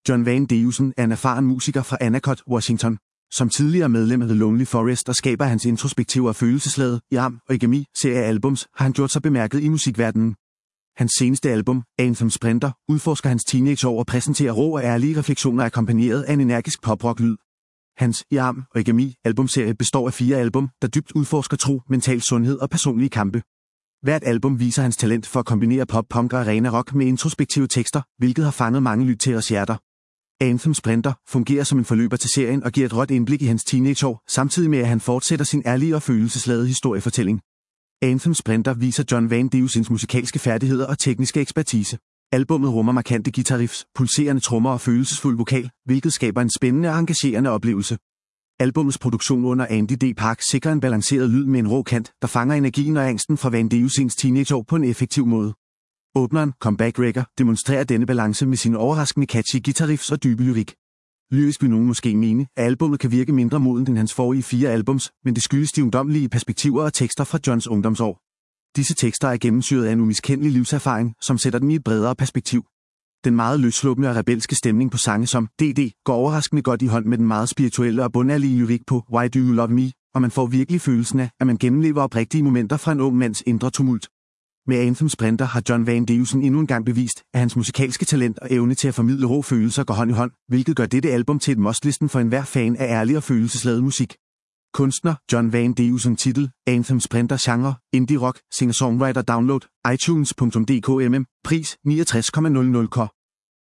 John Van Deusen er en erfaren musiker fra Anacott, Washington. Som tidligere medlem af The Lonely Forest og skaber hans introspektive og følelsesladede i Am og Igami serie af albums, har han gjort sig bemærket i musikverdenen. Hans seneste album, Anthem Sprinter, udforsker hans teenageår og præsenterer rå og ærlige refleksioner akkompagneret af en energisk pop-rock-lyd. Hans I Am og Igami albumserie består af 4 album, der dybt udforsker tro, mental sundhed og personlige kampe. Hvert album viser hans talent for at kombinere pop-punk og arena rock med introspektive tekster, hvilket har fanget mange lytteres hjerter. Anthem Sprinter fungerer som en forløber til serien og giver et råt indblik i hans teenageår, samtidig med at han fortsætter sin ærlige og følelsesladede historiefortælling. Anthem Sprinter viser John Van Deusens musikalske færdigheder og tekniske ekspertise. Albummet rummer markante guitarriffs, pulserende trommer og følelsesfuld vokal, hvilket skaber en spændende og engagerende oplevelse. Albummets produktion under Andy D. Park sikrer en balanceret lyd med en rå kant, der fanger energien og angsten fra Van Deusens teenageår på en effektiv måde. Åbneren, Comeback Wrecker, demonstrerer denne balance med sine overraskende catchy guitarriffs og dybe lyrik. Lyrisk vil nogen måske mene, at albummet kan virke mindre modent end hans forrige 4 albums, men det skyldes de ungdommelige perspektiver og tekster fra Johns ungdomsår. Disse tekster er gennemsyret af en umiskendelig livserfaring, som sætter den i et bredere perspektiv. Den meget løsslupne og rebelske stemning på sange som DD går overraskende godt i hånd med den meget spirituelle og bundærlige lyrik på Why Do You Love Me, og man får virkelig følelsen af, at man gennemlever oprigtige momenter fra en ung mands indre tumult. Med Anthem Sprinter har John Van Deusen endnu en gang bevist, at hans musikalske talent og evne til at formidle rå følelser går hånd i hånd, hvilket gør dette album til et must-listen for enhver fan af ærlig og følelsesladet musik. Kunstner, John Van Deusen. Titel, Anthem Sprinter. Genre, indie rock, singer-songwriter. Download, iTunes.dk. Pris, 69,00 Kr.